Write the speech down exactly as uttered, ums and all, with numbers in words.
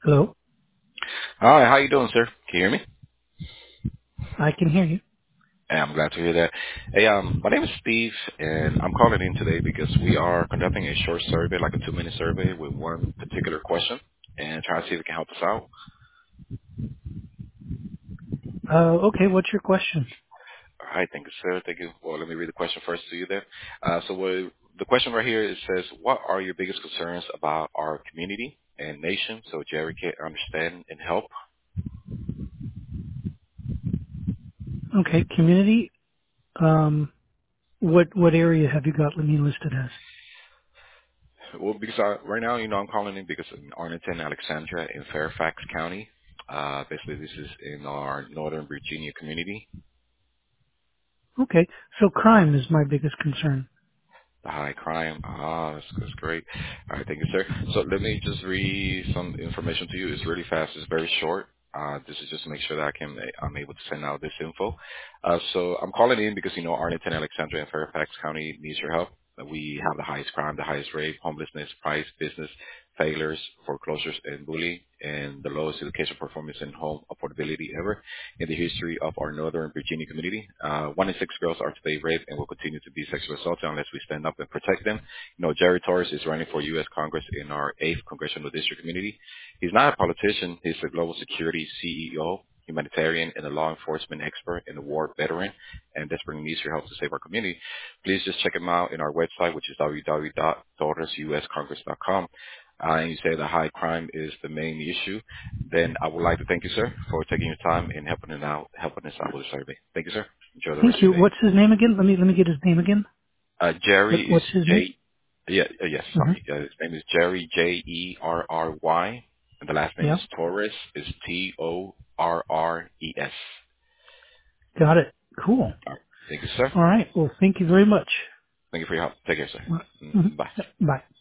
Hello? Hi, how you doing, sir? Can you hear me? I can hear you. Hey, I'm glad to hear that. Hey, um, my name is Steve, and I'm calling in today because we are conducting a short survey, like a two-minute survey, with one particular question, and trying to see if it can help us out. Uh, okay, what's your question? All right, thank you, sir. Thank you. Well, let me read the question first to you there. Uh, so, what, the question right here it says, "What are your biggest concerns about our community and nation?" So Jerry can understand and help. Okay, community. Um, what what area have you got me listed as? Well, because I, right now, you know, I'm calling in because in Arlington, Alexandria, in Fairfax County. Uh, basically, this is in our Northern Virginia community. Okay, so crime is my biggest concern. The high crime. Ah, that's, that's great. All right, thank you, sir. So let me just read some information to you. It's really fast. It's very short. Uh, this is just to make sure that I can, I'm able to send out this info. Uh, so I'm calling in because, you know, Arlington, Alexandria, and Fairfax County needs your help. We have the highest crime, the highest rate, homelessness, price, business, failures, foreclosures, and bullying, and the lowest education performance and home affordability ever in the history of our Northern Virginia community. Uh, one in six girls are today raped and will continue to be sexually assaulted unless we stand up and protect them. You know, Jerry Torres is running for U S Congress in our eighth Congressional District community. He's not a politician. He's a global security C E O, humanitarian, and a law enforcement expert and a war veteran, and desperately needs your help to save our community. Please just check him out in our website, which is w w w dot daughters u s congress dot com. Uh, and you say the high crime is the main issue, then I would like to thank you, sir, for taking your time and helping us out, helping us out with the survey. Thank you, sir. Enjoy the rest Thank of you. your day. What's his name again? Let me let me get his name again. Uh, What Jerry is what's his name? J. Yeah, uh, yes, hmm sorry. Uh, his name is Jerry J E R R Y, and the last name Yeah, is Torres. Is T O R R E S. got it. Cool. All right. Thank you, sir. All right. Well, thank you very much. Thank you for your help. Take care, sir. Mhm. Mm, Bye. Bye.